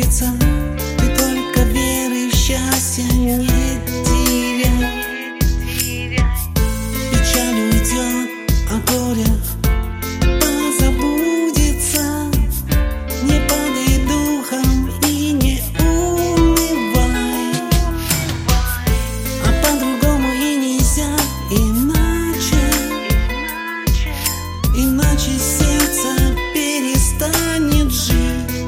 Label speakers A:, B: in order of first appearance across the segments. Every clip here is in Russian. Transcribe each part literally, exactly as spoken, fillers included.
A: сбудется. Ты только веры и счастья не теряй. Печаль уйдет, а горе позабудется. Не падай духом и не унывай. А по-другому и нельзя, иначе Иначе сердце перестанет жить.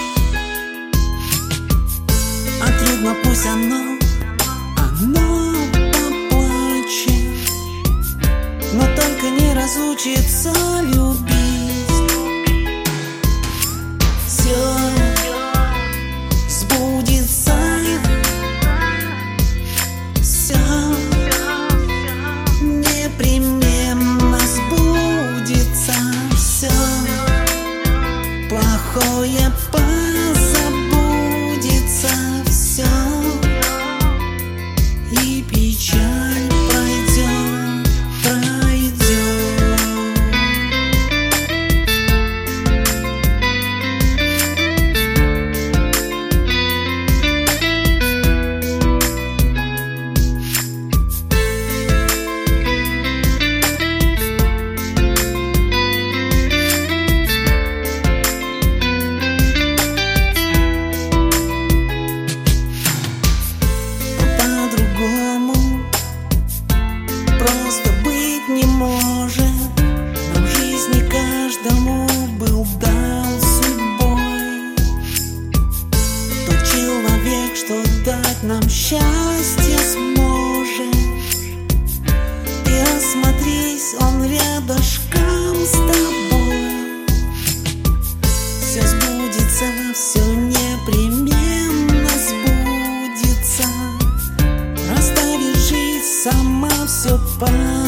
A: А трудно пусть оно, оно поплачет, но только не разучится любить. Все сбудется, все непременно сбудется. Все плохое позабудется. Все и печаль пройдет, пройдет. Просто быть не может, но в жизни каждому был дан судьбой тот человек, что дать нам счастье сможет. И осмотрись, он рядышком с тобой. Все сбудется, все непременно сбудется. Расставит жизнь сама все по